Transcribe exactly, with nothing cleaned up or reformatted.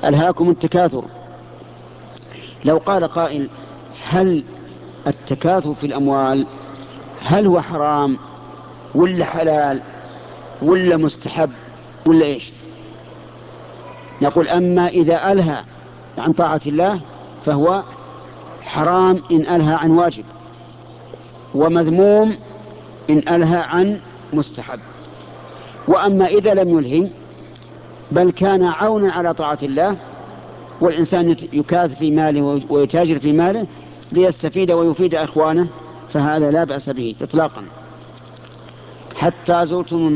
ألهاكم التكاثر. لو قال قائل هل التكاثر في الأموال هل هو حرام ولا حلال ولا مستحب ولا إيش؟ نقول أما إذا ألهى عن طاعة الله فهو حرام إن ألهى عن واجب، ومذموم إن ألهى عن مستحب. وأما إذا لم يلهي بل كان عونا على طاعة الله، والإنسان يكاثر في ماله ويتاجر في ماله ليستفيد ويفيد إخوانه، فهذا لا بأس به إطلاقا. حتى زرتم